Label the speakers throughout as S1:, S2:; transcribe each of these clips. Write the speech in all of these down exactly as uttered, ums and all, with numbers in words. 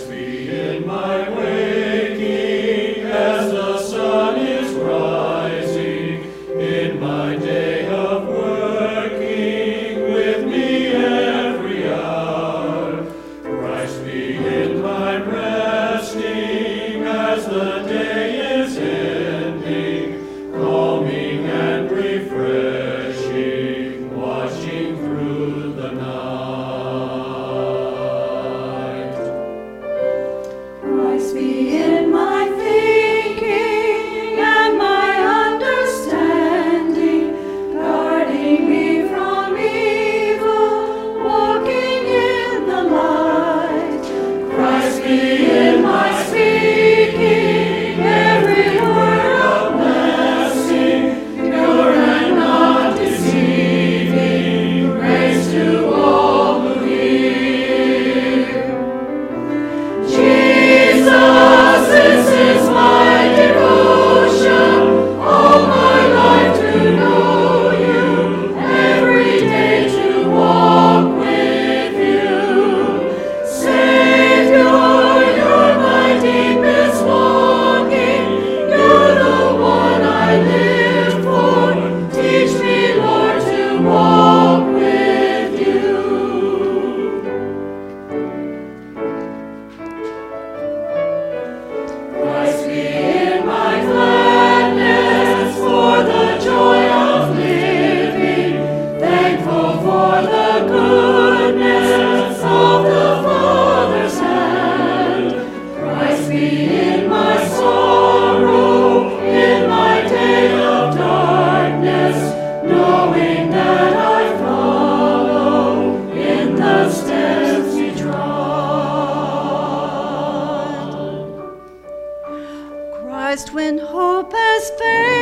S1: Christ, when hope has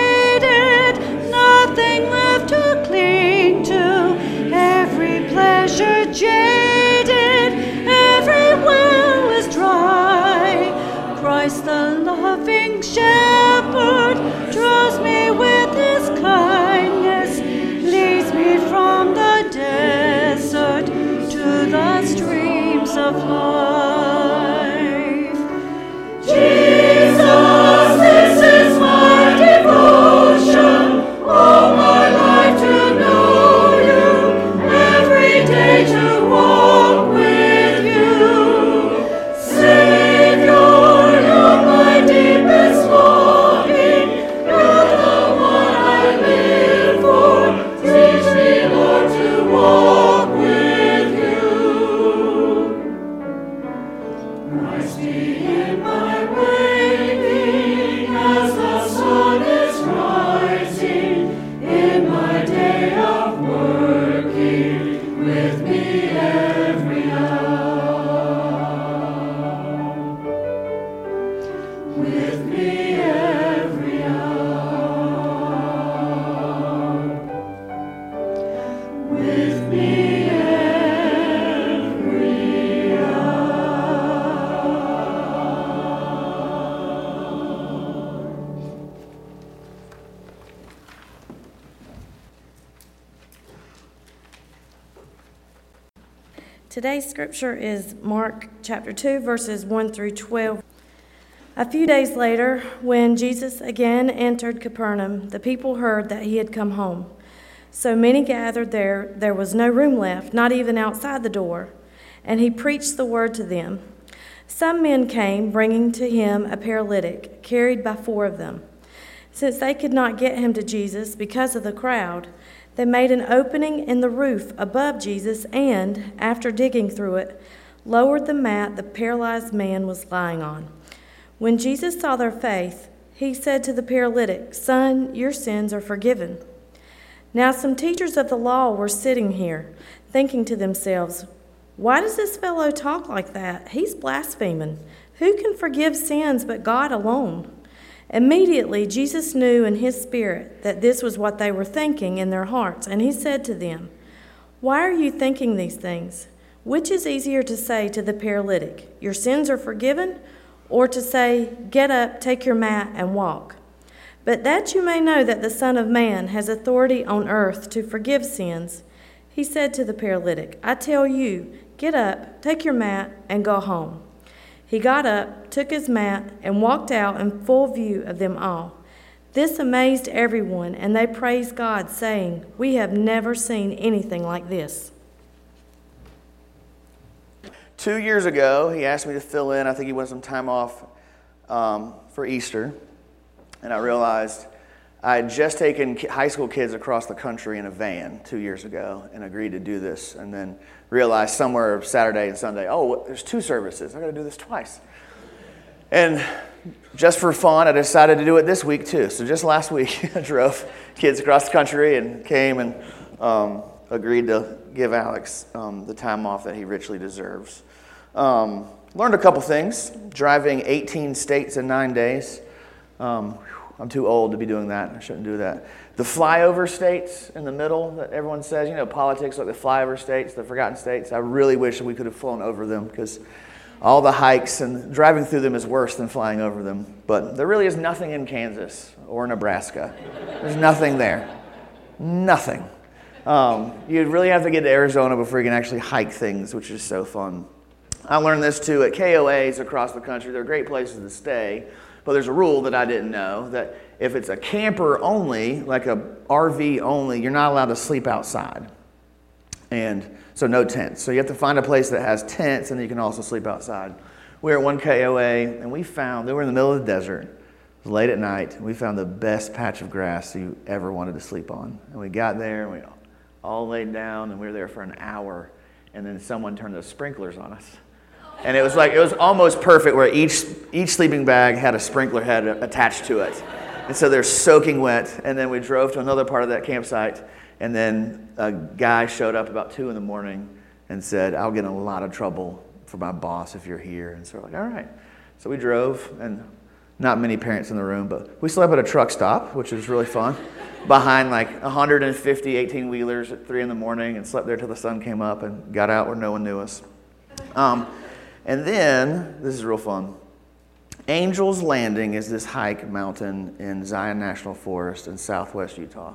S1: faded, nothing left to cling to, every pleasure jaded, every well is dry. Christ, the loving shepherd, draws me with his kindness, leads me from the desert to the streams of life. Jesus, this is my devotion, all my life to know you, every day to walk with you. Savior, you're my deepest longing, you're the one I live for. Teach me, Lord, to walk with you. Christ be in my waking as the sun is rising, in my day of working, with me every hour. With me every hour. With me every hour.
S2: Today's scripture is Mark chapter two, verses one through twelve. A few days later, when Jesus again entered Capernaum, the people heard that he had come home. So many gathered there, there was no room left, not even outside the door. And he preached the word to them. Some men came, bringing to him a paralytic, carried by four of them. Since they could not get him to Jesus because of the crowd, they made an opening in the roof above Jesus and, after digging through it, lowered the mat the paralyzed man was lying on. When Jesus saw their faith, he said to the paralytic, "Son, your sins are forgiven." Now some teachers of the law were sitting here, thinking to themselves, "Why does this fellow talk like that? He's blaspheming. Who can forgive sins but God alone?" Immediately Jesus knew in his spirit that this was what they were thinking in their hearts, and he said to them, "Why are you thinking these things? Which is easier to say to the paralytic, 'Your sins are forgiven,' or to say, 'Get up, take your mat, and walk'? But that you may know that the Son of Man has authority on earth to forgive sins," he said to the paralytic, "I tell you, get up, take your mat, and go home." He got up, took his mat, and walked out in full view of them all. This amazed everyone, and they praised God, saying, "We have never seen anything like this."
S3: Two years ago, he asked me to fill in. I think he wanted some time off um, for Easter. And I realized I had just taken high school kids across the country in a van two years ago and agreed to do this. And then realized somewhere Saturday and Sunday, oh, there's two services. I got to do this twice. And just for fun, I decided to do it this week too. So just last week, I drove kids across the country and came and um, agreed to give Alex um, the time off that he richly deserves. Um, learned a couple things. Driving eighteen states in nine days. Um, I'm too old to be doing that. I shouldn't do that. The flyover states in the middle that everyone says, you know, politics like the flyover states, the forgotten states. I really wish we could have flown over them because all the hikes and driving through them is worse than flying over them. But there really is nothing in Kansas or Nebraska. There's nothing there. Nothing. Um, you'd really have to get to Arizona before you can actually hike things, which is so fun. I learned this too at K O As across the country. They're great places to stay. But there's a rule that I didn't know, that if it's a camper only, like a R V only, you're not allowed to sleep outside. And so no tents. So you have to find a place that has tents, and you can also sleep outside. We were at one K O A, and we found, they were in the middle of the desert. It was late at night, and we found the best patch of grass you ever wanted to sleep on. And we got there, and we all laid down, and we were there for an hour. And then someone turned the sprinklers on us. And it was like, it was almost perfect where each each sleeping bag had a sprinkler head attached to it. And so they're soaking wet. And then we drove to another part of that campsite. And then a guy showed up about two in the morning and said, "I'll get in a lot of trouble for my boss if you're here." And so we're like, all right. So we drove, and not many parents in the room, but we slept at a truck stop, which was really fun, behind like one hundred fifty eighteen-wheelers at three in the morning, and slept there till the sun came up and got out where no one knew us. Um, And then, this is real fun, Angel's Landing is this hike mountain in Zion National Forest in southwest Utah.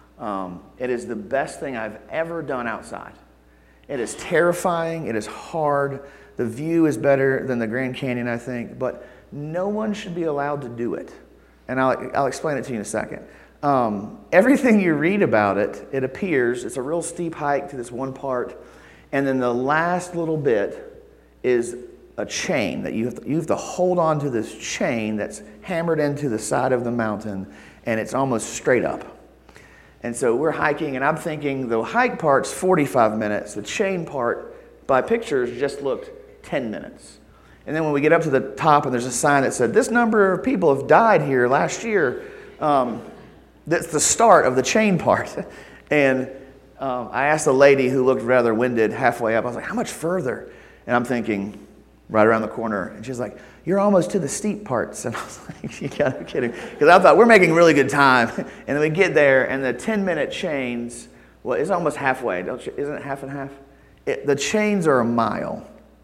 S3: Um, it is the best thing I've ever done outside. It is terrifying. It is hard. The view is better than the Grand Canyon, I think, but no one should be allowed to do it. And I'll, I'll explain it to you in a second. Um, everything you read about it, it appears, it's a real steep hike to this one part, and then the last little bit is a chain that you have, to, you have to hold on to this chain that's hammered into the side of the mountain, and it's almost straight up. And so we're hiking, and I'm thinking the hike part's forty-five minutes. The chain part, by pictures, just looked ten minutes. And then when we get up to the top, and there's a sign that said, "This number of people have died here last year," um, that's the start of the chain part. And um, I asked a lady who looked rather winded halfway up, I was like, "How much further?" And I'm thinking, right around the corner. And she's like, "You're almost to the steep parts." And I was like, "You gotta be kidding." Because I thought, we're making really good time. And then we get there, and the ten-minute chains, well, it's almost halfway. Don't you, isn't it half and half? It, the chains are a mile.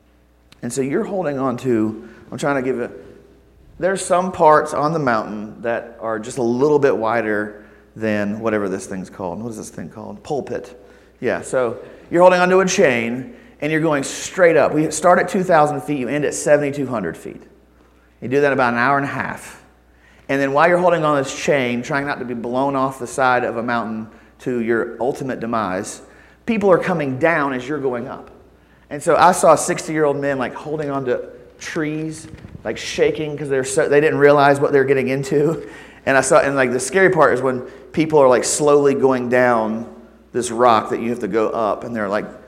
S3: And so you're holding on to, I'm trying to give it, there's some parts on the mountain that are just a little bit wider than whatever this thing's called. What is this thing called? Pulpit. Yeah, so you're holding onto a chain, and you're going straight up. We start at two thousand feet, you end at seventy-two hundred feet. You do that about an hour and a half. And then while you're holding on this chain, trying not to be blown off the side of a mountain to your ultimate demise, people are coming down as you're going up. And so I saw sixty-year-old men like holding onto trees, like shaking because they're so, they didn't realize what they were getting into. And I saw, and like the scary part is when people are like slowly going down this rock that you have to go up, and they're like,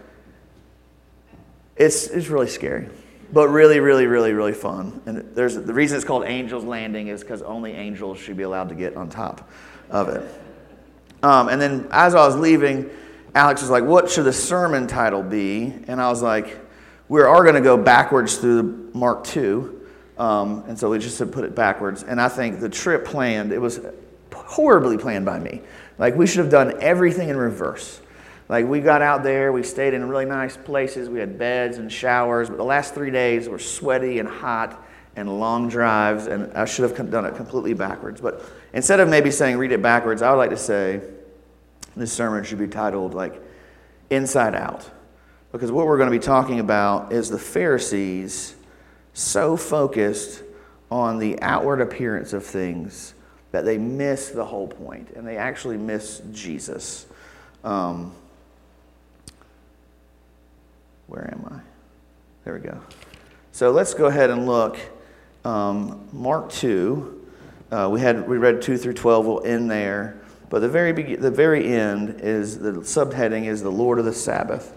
S3: It's it's really scary, but really, really, really, really fun. And there's the reason it's called Angel's Landing is because only angels should be allowed to get on top of it. Um, and then as I was leaving, Alex was like, "What should the sermon title be?" And I was like, "We are going to go backwards through Mark two." Um, and so we just put it backwards. And I think the trip planned, it was horribly planned by me. Like we should have done everything in reverse. Like, we got out there, we stayed in really nice places, we had beds and showers, but the last three days were sweaty and hot and long drives, and I should have done it completely backwards. But instead of maybe saying read it backwards, I would like to say this sermon should be titled, like, Inside Out. Because what we're going to be talking about is the Pharisees so focused on the outward appearance of things that they miss the whole point, and they actually miss Jesus. Um, where am I? There we go. So let's go ahead and look. Um, Mark two. Uh, we had we read two through twelve. We'll end there. But the very be- the very end is the subheading is the Lord of the Sabbath.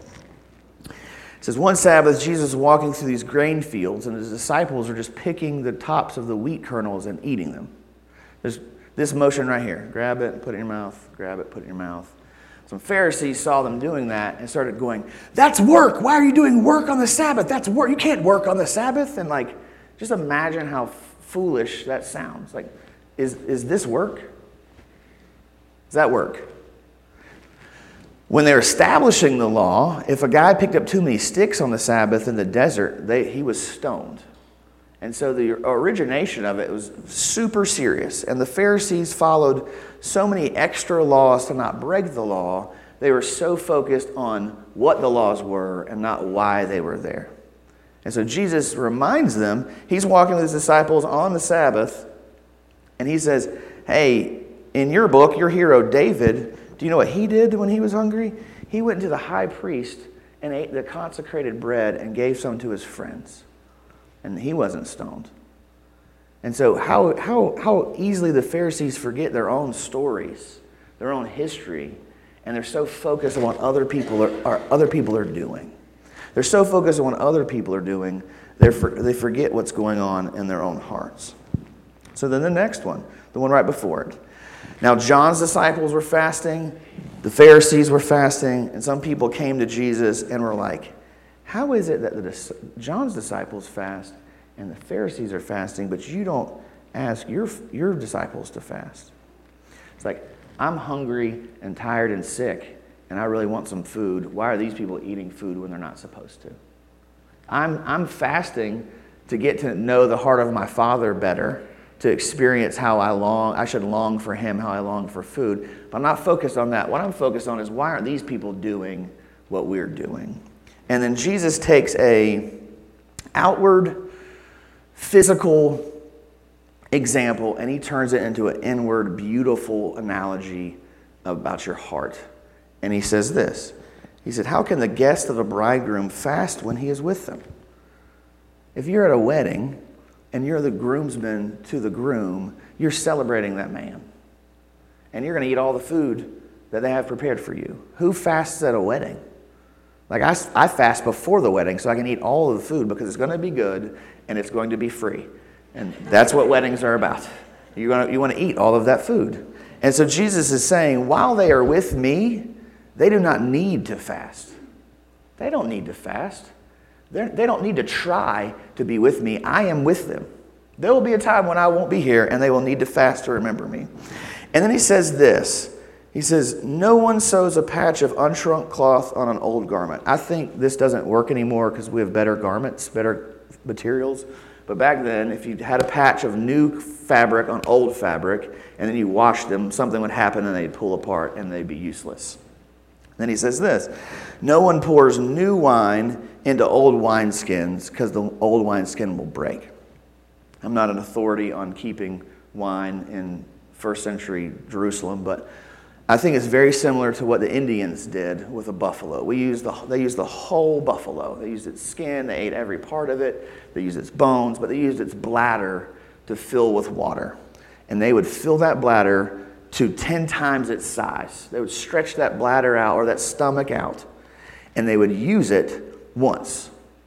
S3: It says, one Sabbath, Jesus was walking through these grain fields, and his disciples are just picking the tops of the wheat kernels and eating them. There's this motion right here. Grab it, put it in your mouth. Grab it, put it in your mouth. Some Pharisees saw them doing that and started going, that's work. Why are you doing work on the Sabbath? That's work. You can't work on the Sabbath. And like, just imagine how foolish that sounds. Like, is, is this work? Does that work? When they're establishing the law, if a guy picked up too many sticks on the Sabbath in the desert, they, he was stoned. And so the origination of it was super serious. And the Pharisees followed so many extra laws to not break the law. They were so focused on what the laws were and not why they were there. And so Jesus reminds them, he's walking with his disciples on the Sabbath, and he says, hey, in your book, your hero David, do you know what he did when he was hungry? He went to the high priest and ate the consecrated bread and gave some to his friends. And he wasn't stoned. And so how, how, how easily the Pharisees forget their own stories, their own history, and they're so focused on what other people are, are, other people are doing. They're so focused on what other people are doing, they're for, they forget what's going on in their own hearts. So then the next one, the one right before it. Now John's disciples were fasting, the Pharisees were fasting, and some people came to Jesus and were like, how is it that the, John's disciples fast and the Pharisees are fasting, but you don't ask your, your disciples to fast? It's like, I'm hungry and tired and sick, and I really want some food. Why are these people eating food when they're not supposed to? I'm, I'm fasting to get to know the heart of my Father better, to experience how I long, I should long for him, how I long for food. But I'm not focused on that. What I'm focused on is why aren't these people doing what we're doing? And then Jesus takes a outward, physical example, and he turns it into an inward, beautiful analogy about your heart. And he says this. He said, how can the guest of a bridegroom fast when he is with them? If you're at a wedding, and you're the groomsman to the groom, you're celebrating that man. And you're going to eat all the food that they have prepared for you. Who fasts at a wedding? Like I, I fast before the wedding so I can eat all of the food because it's going to be good and it's going to be free. And that's what weddings are about. You're going to, you want to eat all of that food. And so Jesus is saying, while they are with me, they do not need to fast. They don't need to fast. They're, they don't need to try to be with me. I am with them. There will be a time when I won't be here and they will need to fast to remember me. And then he says this. He says, no one sews a patch of unshrunk cloth on an old garment. I think this doesn't work anymore because we have better garments, better materials. But back then, if you had a patch of new fabric on old fabric and then you washed them, something would happen and they'd pull apart and they'd be useless. Then he says this, no one pours new wine into old wineskins because the old wineskin will break. I'm not an authority on keeping wine in first century Jerusalem, but I think it's very similar to what the Indians did with a buffalo. We used the, they used the whole buffalo. They used its skin, they ate every part of it, they used its bones, but they used its bladder to fill with water. And they would fill that bladder to ten times its size. They would stretch that bladder out or that stomach out, and they would use it once.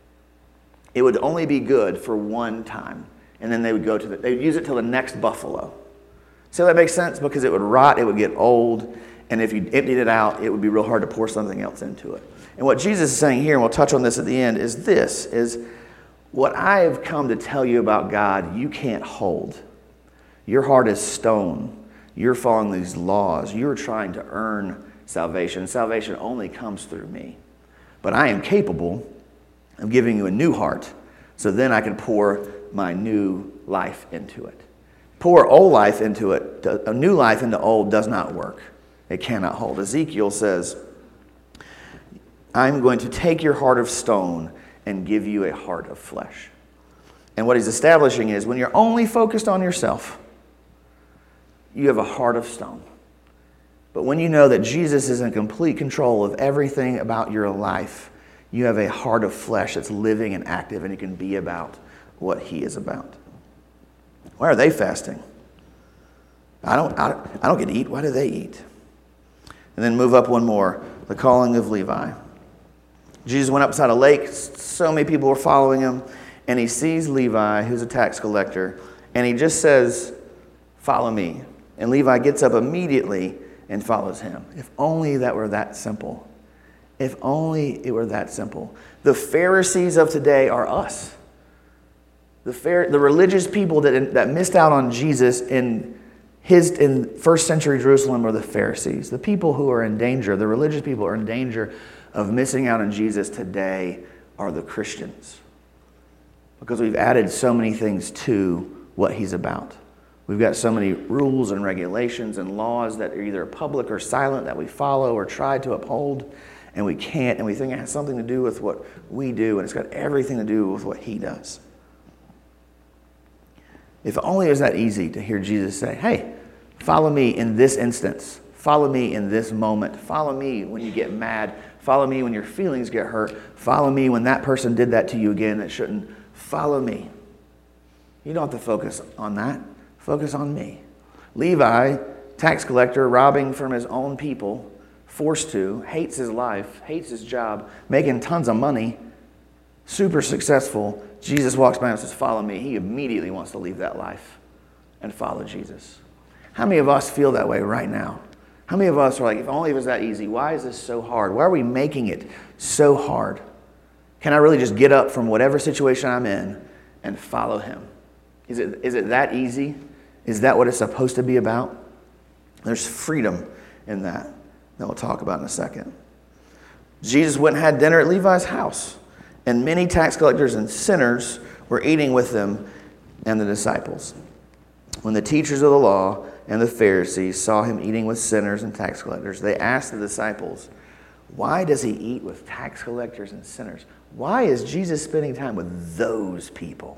S3: It would only be good for one time, and then they would go to the, they would use it till the next buffalo. So that makes sense because it would rot, it would get old, and if you emptied it out, it would be real hard to pour something else into it. And what Jesus is saying here, and we'll touch on this at the end, is this, is what I have come to tell you about God, you can't hold. Your heart is stone. You're following these laws. You're trying to earn salvation. Salvation only comes through me. But I am capable of giving you a new heart, so then I can pour my new life into it. Pour old life into it, a new life into old does not work. It cannot hold. Ezekiel says, I'm going to take your heart of stone and give you a heart of flesh. And what he's establishing is when you're only focused on yourself, you have a heart of stone. But when you know that Jesus is in complete control of everything about your life, you have a heart of flesh that's living and active, and you can be about what he is about. Why are they fasting? I don't, I don't, I don't get to eat. Why do they eat? And then move up one more, the calling of Levi. Jesus went up beside a lake. So many people were following him. And he sees Levi, who's a tax collector, and he just says, follow me. And Levi gets up immediately and follows him. If only that were that simple. If only it were that simple. The Pharisees of today are us. The, Phar- the religious people that, that missed out on Jesus in his in first century Jerusalem were the Pharisees. The people who are in danger, the religious people who are in danger of missing out on Jesus today are the Christians. Because we've added so many things to what he's about. We've got so many rules and regulations and laws that are either public or silent that we follow or try to uphold, and we can't, and we think it has something to do with what we do, and it's got everything to do with what he does. If only it was that easy to hear Jesus say, hey, follow me in this instance. Follow me in this moment. Follow me when you get mad. Follow me when your feelings get hurt. Follow me when that person did that to you again that shouldn't. Follow me. You don't have to focus on that. Focus on me. Levi, tax collector, robbing from his own people, forced to, hates his life, hates his job, making tons of money, super successful. Jesus walks by and says, follow me. He immediately wants to leave that life and follow Jesus. How many of us feel that way right now? How many of us are like, if only it was that easy, why is this so hard? Why are we making it so hard? Can I really just get up from whatever situation I'm in and follow him? Is it, is it that easy? Is that what it's supposed to be about? There's freedom in that that we'll talk about in a second. Jesus went and had dinner at Levi's house, and many tax collectors and sinners were eating with them and the disciples. When the teachers of the law and the Pharisees saw him eating with sinners and tax collectors, they asked the disciples, why does he eat with tax collectors and sinners? Why is Jesus spending time with those people?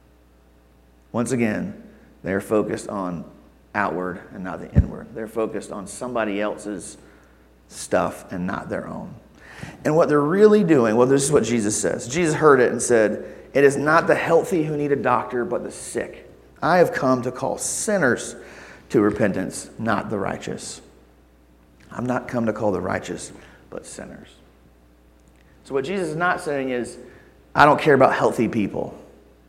S3: Once again, they're focused on outward and not the inward. They're focused on somebody else's stuff and not their own. And what they're really doing, well, this is what Jesus says. Jesus heard it and said, it is not the healthy who need a doctor, but the sick. I have come to call sinners to repentance, not the righteous. I'm not come to call the righteous, but sinners. So what Jesus is not saying is, I don't care about healthy people,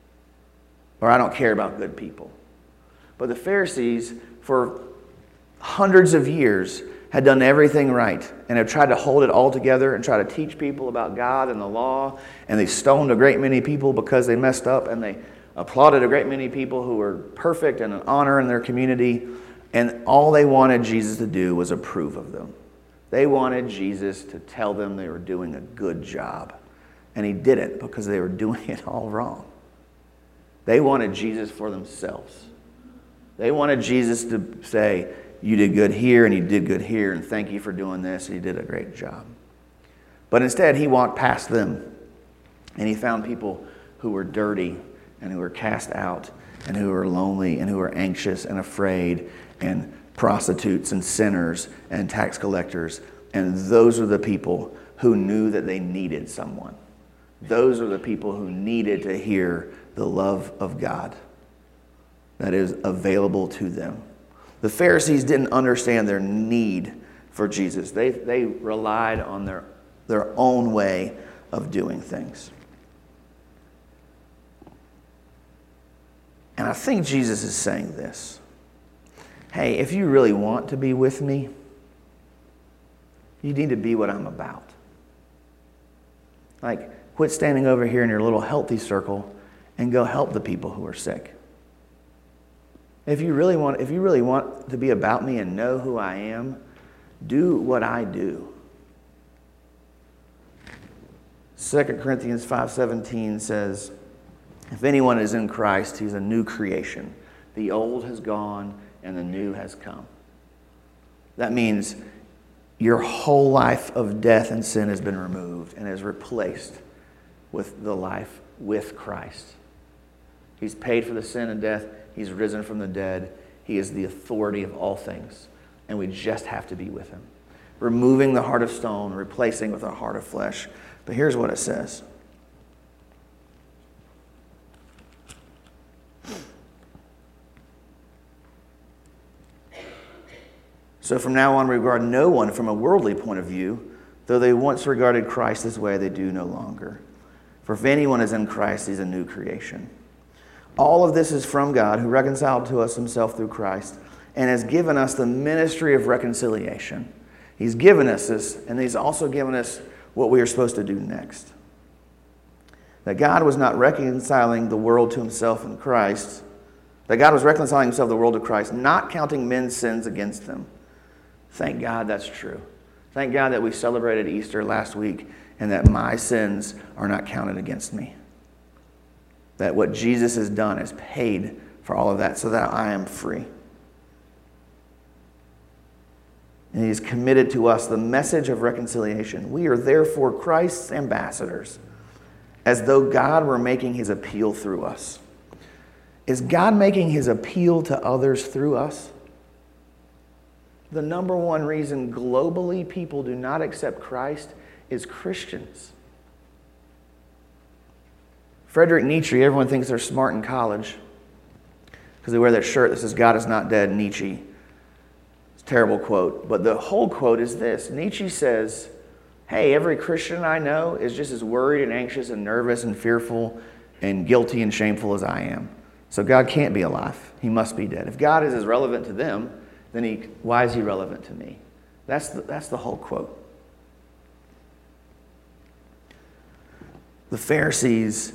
S3: or I don't care about good people. But the Pharisees, for hundreds of years, had done everything right and have tried to hold it all together and try to teach people about God and the law. And they stoned a great many people because they messed up, and they applauded a great many people who were perfect and an honor in their community. And all they wanted Jesus to do was approve of them. They wanted Jesus to tell them they were doing a good job. And he didn't, because they were doing it all wrong. They wanted Jesus for themselves. They wanted Jesus to say, you did good here and you did good here, and thank you for doing this, and you did a great job. But instead, he walked past them, and he found people who were dirty and who were cast out and who were lonely and who were anxious and afraid, and prostitutes and sinners and tax collectors. And those are the people who knew that they needed someone. Those are the people who needed to hear the love of God that is available to them. The Pharisees didn't understand their need for Jesus. They, they relied on their, their own way of doing things. And I think Jesus is saying this. Hey, if you really want to be with me, you need to be what I'm about. Like, quit standing over here in your little healthy circle and go help the people who are sick. If you really want, if you really want to be about me and know who I am, do what I do. Second Corinthians five seventeen says, if anyone is in Christ, he's a new creation. The old has gone and the new has come. That means your whole life of death and sin has been removed and is replaced with the life with Christ. He's paid for the sin and death. He's risen from the dead. He is the authority of all things. And we just have to be with him. Removing the heart of stone, replacing with a heart of flesh. But here's what it says. So from now on, regard no one from a worldly point of view, though they once regarded Christ this way, they do no longer. For if anyone is in Christ, he's a new creation. All of this is from God, who reconciled to us himself through Christ, and has given us the ministry of reconciliation. He's given us this, and he's also given us what we are supposed to do next. That God was not reconciling the world to himself in Christ, that God was reconciling himself the world to Christ, not counting men's sins against them. Thank God that's true. Thank God that we celebrated Easter last week and that my sins are not counted against me. That what Jesus has done is paid for all of that so that I am free. And he's committed to us the message of reconciliation. We are therefore Christ's ambassadors, as though God were making his appeal through us. Is God making his appeal to others through us? The number one reason globally people do not accept Christ is Christians. Friedrich Nietzsche, everyone thinks they're smart in college because they wear that shirt that says, God is not dead, Nietzsche. It's a terrible quote. But the whole quote is this. Nietzsche says, hey, every Christian I know is just as worried and anxious and nervous and fearful and guilty and shameful as I am. So God can't be alive. He must be dead. If God is as relevant to them, then he, why is he relevant to me? That's the, that's the whole quote. The Pharisees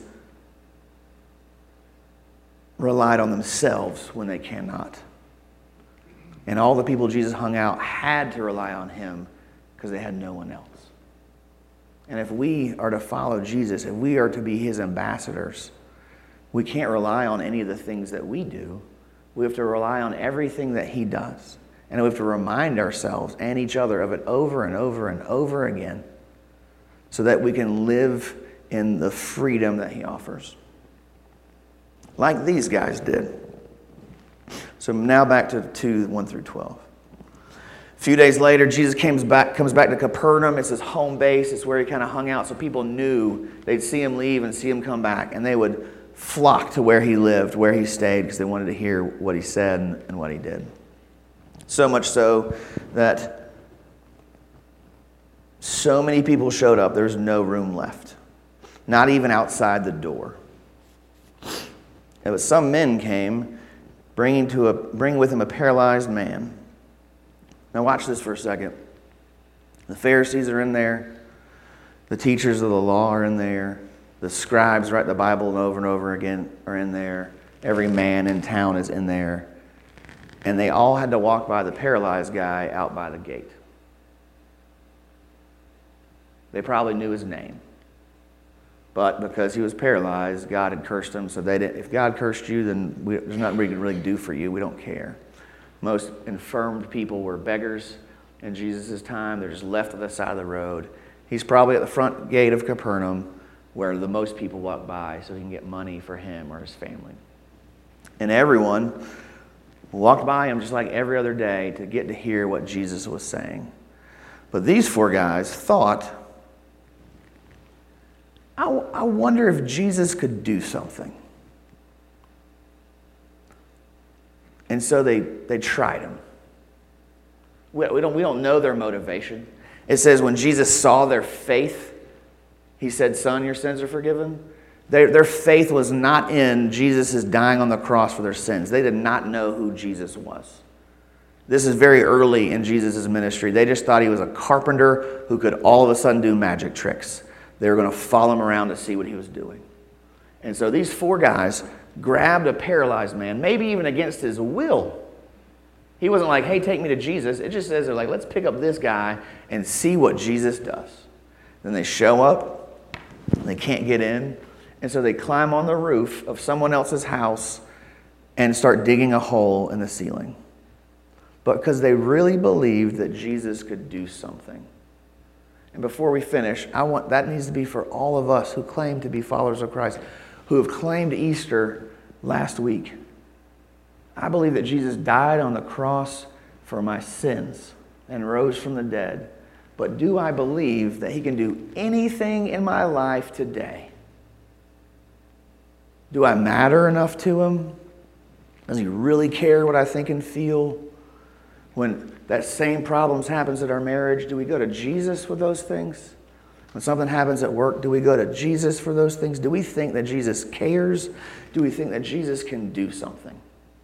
S3: relied on themselves when they cannot. And all the people Jesus hung out had to rely on him because they had no one else. And if we are to follow Jesus, if we are to be his ambassadors, we can't rely on any of the things that we do. We have to rely on everything that he does. And we have to remind ourselves and each other of it over and over and over again so that we can live in the freedom that he offers. Like these guys did. So now back to two, one through twelve. A few days later, Jesus comes back, comes back to Capernaum. It's his home base. It's where he kind of hung out. So people knew they'd see him leave and see him come back. And they would flock to where he lived, where he stayed, because they wanted to hear what he said and, and what he did. So much so that so many people showed up, there's no room left. Not even outside the door. But some men came, bringing to a bring with him a paralyzed man. Now watch this for a second. The Pharisees are in there. The teachers of the law are in there. The scribes write the Bible over and over again are in there. Every man in town is in there. And they all had to walk by the paralyzed guy out by the gate. They probably knew his name. But because he was paralyzed, God had cursed him. So they didn't, if God cursed you, then we, there's nothing we can really do for you. We don't care. Most infirmed people were beggars in Jesus' time. They're just left at the side of the road. He's probably at the front gate of Capernaum, where the most people walk by so he can get money for him or his family. And everyone walked by him just like every other day to get to hear what Jesus was saying. But these four guys thought, I, I wonder if Jesus could do something. And so they, they tried him. We, we, don't, we don't know their motivation. It says when Jesus saw their faith, he said, son, your sins are forgiven. Their, their faith was not in Jesus' dying on the cross for their sins. They did not know who Jesus was. This is very early in Jesus' ministry. They just thought he was a carpenter who could all of a sudden do magic tricks. They were going to follow him around to see what he was doing. And so these four guys grabbed a paralyzed man, maybe even against his will. He wasn't like, hey, take me to Jesus. It just says they're like, let's pick up this guy and see what Jesus does. Then they show up. They can't get in. And so they climb on the roof of someone else's house and start digging a hole in the ceiling. But because they really believed that Jesus could do something. And before we finish, I want that needs to be for all of us who claim to be followers of Christ, who have claimed Easter last week. I believe that Jesus died on the cross for my sins and rose from the dead. But do I believe that he can do anything in my life today? Do I matter enough to him? Does he really care what I think and feel? When that same problems happens at our marriage, do we go to Jesus with those things? When something happens at work, do we go to Jesus for those things? Do we think that Jesus cares? Do we think that Jesus can do something?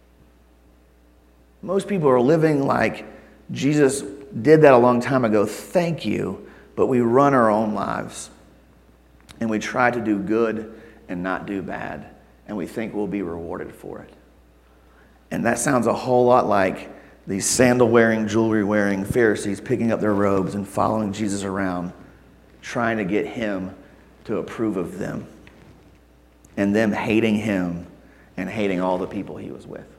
S3: Most people are living like Jesus did that a long time ago, thank you, but we run our own lives. And we try to do good and not do bad, and we think we'll be rewarded for it. And that sounds a whole lot like these sandal-wearing, jewelry-wearing Pharisees picking up their robes and following Jesus around, trying to get him to approve of them, and them hating him and hating all the people he was with.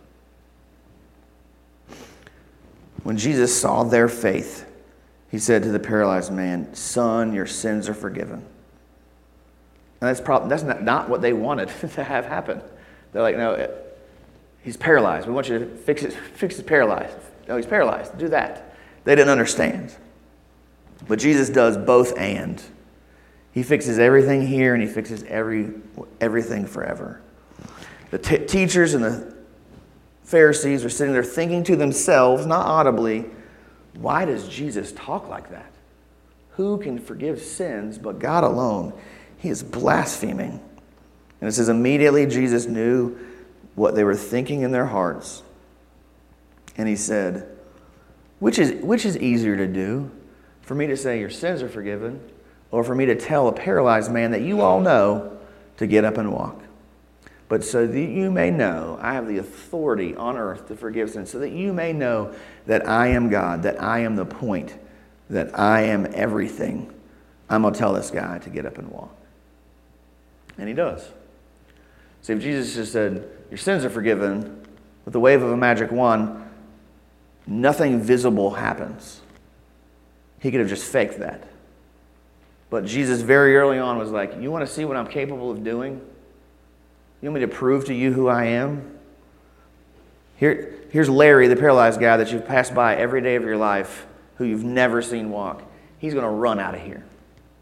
S3: When Jesus saw their faith, he said to the paralyzed man, "Son, your sins are forgiven." And that's probably that's not, not what they wanted to have happen. They're like, "No, it, he's paralyzed. We want you to fix it. Fix his paralyzed. No, he's paralyzed. Do that." They didn't understand. But Jesus does both and. He fixes everything here, and he fixes every everything forever. The t- teachers and the Pharisees are sitting there thinking to themselves, not audibly, why does Jesus talk like that? Who can forgive sins but God alone? He is blaspheming. And it says, immediately Jesus knew what they were thinking in their hearts. And he said, which is, which is easier to do? For me to say your sins are forgiven, or for me to tell a paralyzed man that you all know to get up and walk? But so that you may know, I have the authority on earth to forgive sins, so that you may know that I am God, that I am the point, that I am everything. I'm going to tell this guy to get up and walk. And he does. See, if Jesus just said, your sins are forgiven, with the wave of a magic wand, nothing visible happens. He could have just faked that. But Jesus very early on was like, you want to see what I'm capable of doing? You want me to prove to you who I am? Here, here's Larry, the paralyzed guy that you've passed by every day of your life, who you've never seen walk. He's going to run out of here.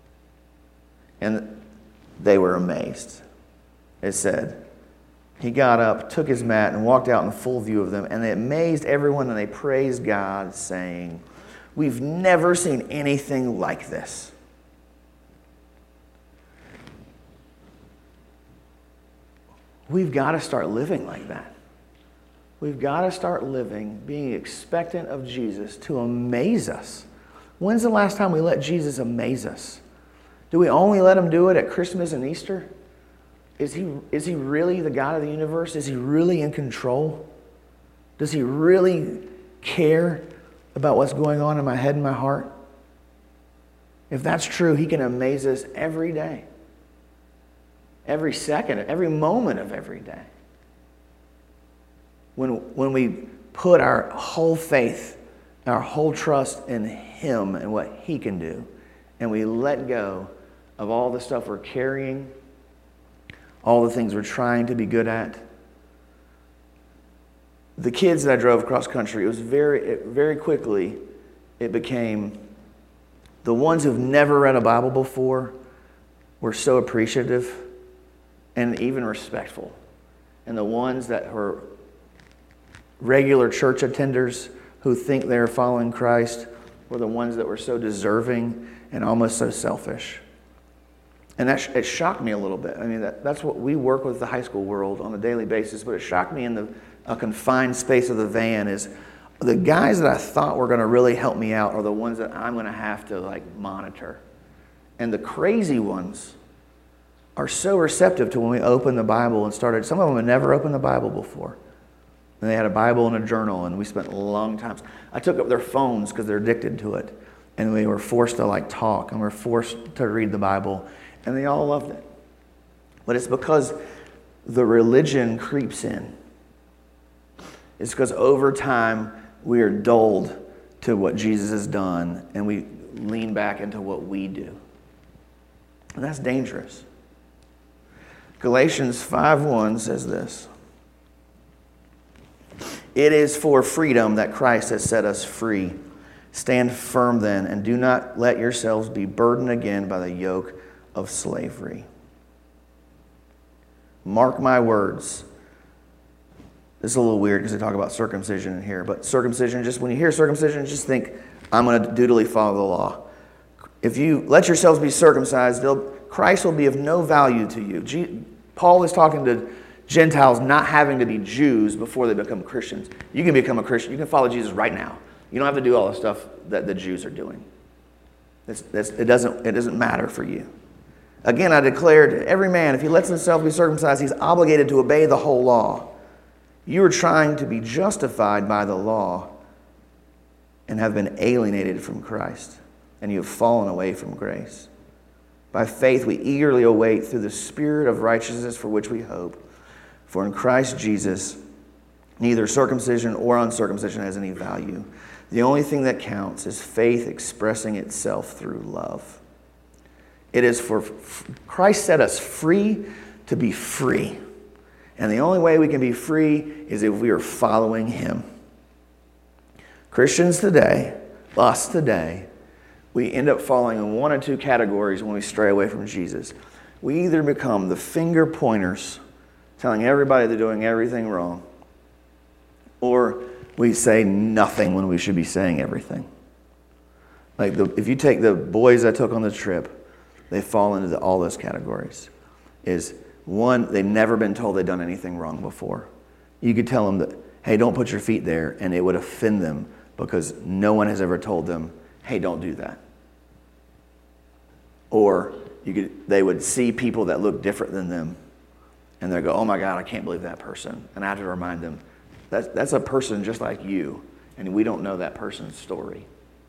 S3: And they were amazed. It said, he got up, took his mat, and walked out in full view of them. And they amazed everyone, and they praised God, saying, we've never seen anything like this. We've got to start living like that. We've got to start living, being expectant of Jesus to amaze us. When's the last time we let Jesus amaze us? Do we only let him do it at Christmas and Easter? Is he, is he really the God of the universe? Is he really in control? Does he really care about what's going on in my head and my heart? If that's true, he can amaze us every day. Every second, every moment of every day. When, when we put our whole faith, our whole trust in him and what he can do, and we let go of all the stuff we're carrying, all the things we're trying to be good at. The kids that I drove across country, it was very, it, very quickly, it became the ones who've never read a Bible before were so appreciative and even respectful. And the ones that were regular church attenders who think they're following Christ were the ones that were so deserving and almost so selfish. And that sh- it shocked me a little bit. I mean, that, that's what we work with the high school world on a daily basis, but it shocked me in the a confined space of the van is the guys that I thought were going to really help me out are the ones that I'm going to have to like monitor. And the crazy ones are so receptive to when we open the Bible and started. Some of them had never opened the Bible before. And they had a Bible and a journal, and we spent long times. I took up their phones because they're addicted to it. And we were forced to like talk, and we were forced to read the Bible. And they all loved it. But it's because the religion creeps in. It's because over time we are dulled to what Jesus has done, and we lean back into what we do. And that's dangerous. Galatians five one says this. It is for freedom that Christ has set us free. Stand firm then, and do not let yourselves be burdened again by the yoke of slavery. Mark my words. This is a little weird because they talk about circumcision in here, but circumcision, just when you hear circumcision, just think, I'm going to dutifully follow the law. If you let yourselves be circumcised, Christ will be of no value to you. G- Paul is talking to Gentiles not having to be Jews before they become Christians. You can become a Christian. You can follow Jesus right now. You don't have to do all the stuff that the Jews are doing. That's, that's, it, doesn't, it doesn't matter for you. Again, I declare to every man, if he lets himself be circumcised, he's obligated to obey the whole law. You are trying to be justified by the law and have been alienated from Christ, and you have fallen away from grace. By faith, we eagerly await through the Spirit of righteousness for which we hope. For in Christ Jesus, neither circumcision or uncircumcision has any value. The only thing that counts is faith expressing itself through love. It is for Christ set us free to be free. And the only way we can be free is if we are following Him. Christians today, us today, we end up falling in one or two categories when we stray away from Jesus. We either become the finger pointers, telling everybody they're doing everything wrong, or we say nothing when we should be saying everything. Like the, if you take the boys I took on the trip, they fall into the, all those categories. Is one, they've never been told they've done anything wrong before. You could tell them that, hey, don't put your feet there, and it would offend them because no one has ever told them, hey, don't do that. Or you could, they would see people that look different than them, and they'd go, oh my God, I can't believe that person. And I have to remind them, that's, that's a person just like you, and we don't know that person's story.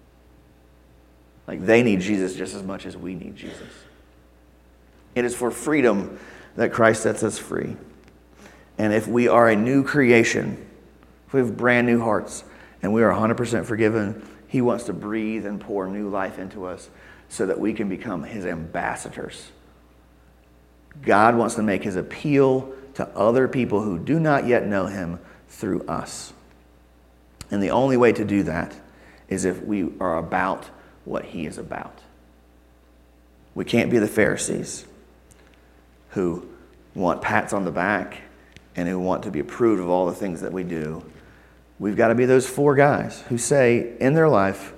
S3: Like they need Jesus just as much as we need Jesus. It is for freedom that Christ sets us free. And if we are a new creation, if we have brand new hearts, and we are one hundred percent forgiven, He wants to breathe and pour new life into us so that we can become His ambassadors. God wants to make His appeal to other people who do not yet know Him through us. And the only way to do that is if we are about what He is about. We can't be the Pharisees who want pats on the back and who want to be approved of all the things that we do. We've got to be those four guys who say in their life,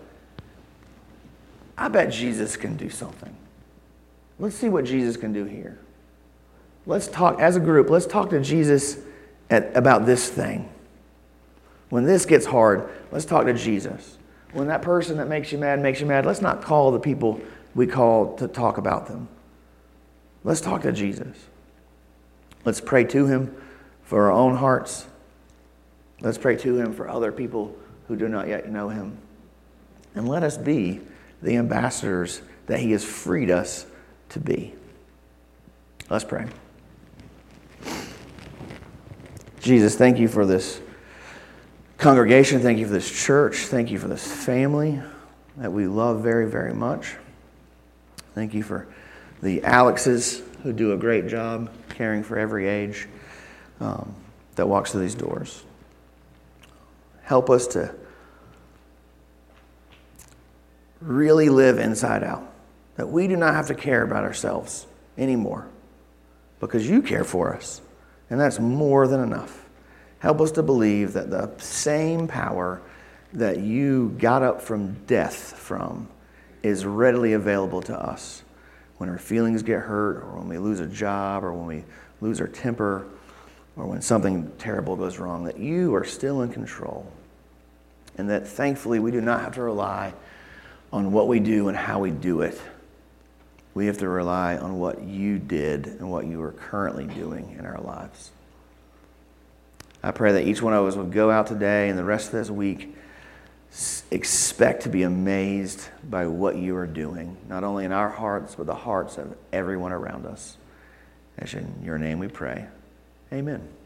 S3: I bet Jesus can do something. Let's see what Jesus can do here. Let's talk, as a group, let's talk to Jesus at, about this thing. When this gets hard, let's talk to Jesus. When that person that makes you mad makes you mad, let's not call the people we call to talk about them. Let's talk to Jesus. Let's pray to Him for our own hearts. Let's pray to Him for other people who do not yet know Him. And let us be the ambassadors that He has freed us to be. Let's pray. Jesus, thank You for this congregation. Thank You for this church. Thank You for this family that we love very, very much. Thank You for the Alexes who do a great job caring for every age um, that walks through these doors. Help us to really live inside out. That we do not have to care about ourselves anymore because You care for us. And that's more than enough. Help us to believe that the same power that You got up from death from is readily available to us when our feelings get hurt, or when we lose a job, or when we lose our temper, or when something terrible goes wrong, that You are still in control. And that thankfully we do not have to rely on what we do and how we do it. We have to rely on what You did and what You are currently doing in our lives. I pray that each one of us would go out today and the rest of this week expect to be amazed by what You are doing, not only in our hearts, but the hearts of everyone around us. As in Your name we pray. Amen.